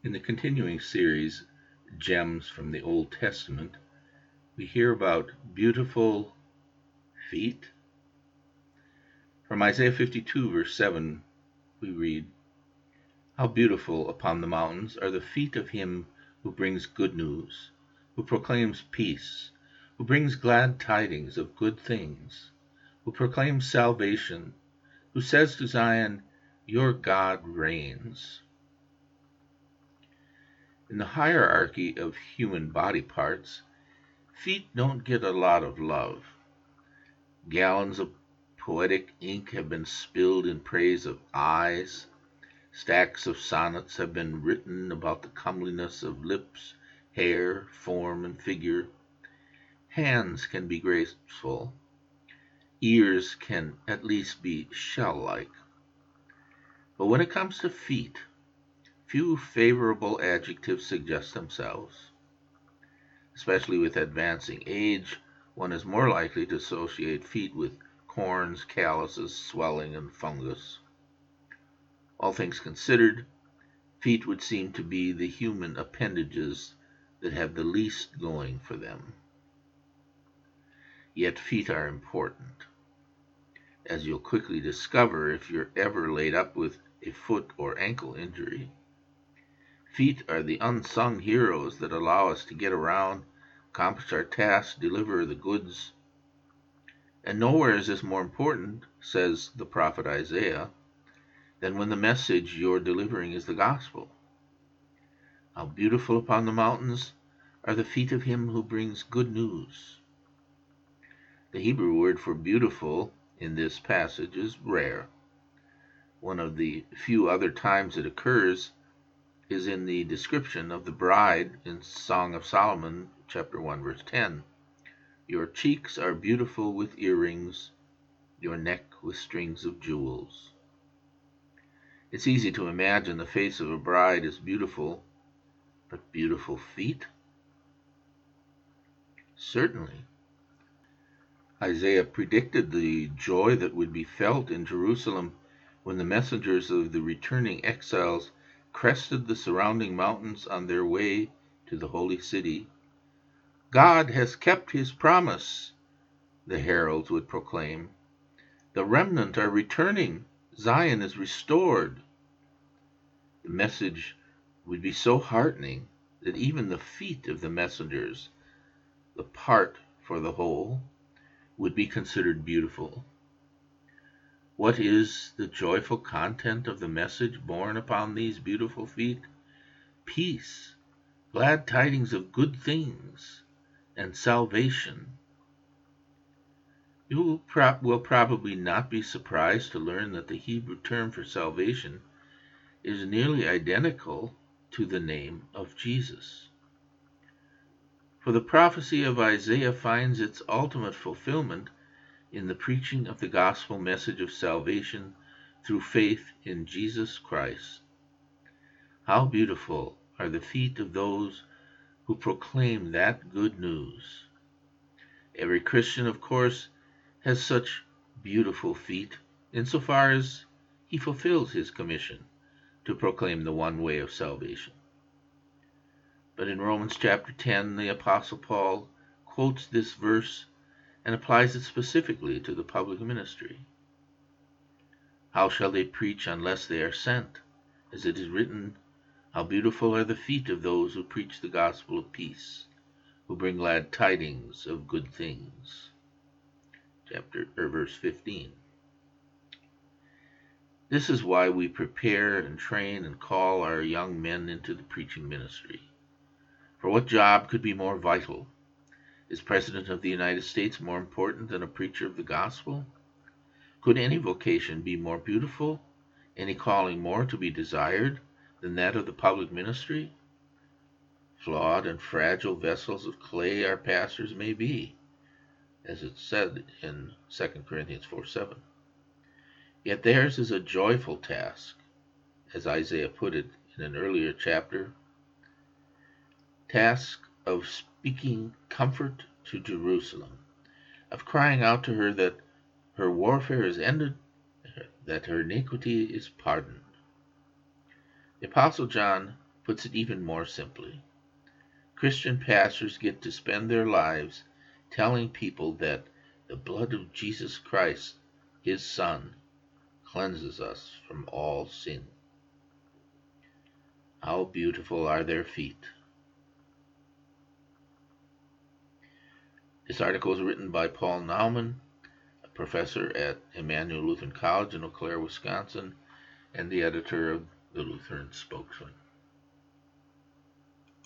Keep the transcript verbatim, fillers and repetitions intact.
In the continuing series, Gems from the Old Testament, we hear about beautiful feet. From Isaiah fifty-two, verse seven, we read, "How beautiful upon the mountains are the feet of him who brings good news, who proclaims peace, who brings glad tidings of good things, who proclaims salvation, who says to Zion, 'Your God reigns.'" In the hierarchy of human body parts, feet don't get a lot of love. Gallons of poetic ink have been spilled in praise of eyes. Stacks of sonnets have been written about the comeliness of lips, hair, form, and figure. Hands can be graceful. Ears can at least be shell-like. But when it comes to feet, few favorable adjectives suggest themselves. Especially with advancing age, one is more likely to associate feet with corns, calluses, swelling, and fungus. All things considered, feet would seem to be the human appendages that have the least going for them. Yet feet are important, as you'll quickly discover if you're ever laid up with a foot or ankle injury. Feet are the unsung heroes that allow us to get around, accomplish our tasks, deliver the goods. And nowhere is this more important, says the prophet Isaiah, than when the message you're delivering is the gospel. How beautiful upon the mountains are the feet of him who brings good news. The Hebrew word for beautiful in this passage is rare. One of the few other times it occurs is in the description of the bride in Song of Solomon, chapter one, verse ten. "Your cheeks are beautiful with earrings, your neck with strings of jewels." It's easy to imagine the face of a bride is beautiful, but beautiful feet? Certainly. Isaiah predicted the joy that would be felt in Jerusalem when the messengers of the returning exiles crested the surrounding mountains on their way to the holy city. "God has kept his promise," the heralds would proclaim. "The remnant are returning. Zion is restored." The message would be so heartening that even the feet of the messengers, the part for the whole, would be considered beautiful. What is the joyful content of the message borne upon these beautiful feet? Peace, glad tidings of good things, and salvation. You will, pro- will probably not be surprised to learn that the Hebrew term for salvation is nearly identical to the name of Jesus. For the prophecy of Isaiah finds its ultimate fulfillment in the preaching of the gospel message of salvation through faith in Jesus Christ. How beautiful are the feet of those who proclaim that good news. Every Christian, of course, has such beautiful feet insofar as he fulfills his commission to proclaim the one way of salvation. But in Romans chapter ten, the Apostle Paul quotes this verse and applies it specifically to the public ministry. "How shall they preach unless they are sent? As it is written, how beautiful are the feet of those who preach the gospel of peace, who bring glad tidings of good things." Chapter or verse fifteen. This is why we prepare and train and call our young men into the preaching ministry. For what job could be more vital? Is President of the United States more important than a preacher of the gospel? Could any vocation be more beautiful, any calling more to be desired than that of the public ministry? Flawed and fragile vessels of clay our pastors may be, as it's said in Second Corinthians four seven. Yet theirs is a joyful task, as Isaiah put it in an earlier chapter, task of speaking comfort to Jerusalem, of crying out to her that her warfare is ended, that her iniquity is pardoned. The Apostle John puts it even more simply. Christian pastors get to spend their lives telling people that the blood of Jesus Christ, his Son, cleanses us from all sin. How beautiful are their feet. This article was written by Paul Nauman, a professor at Emmanuel Lutheran College in Eau Claire, Wisconsin, and the editor of the Lutheran Spokesman.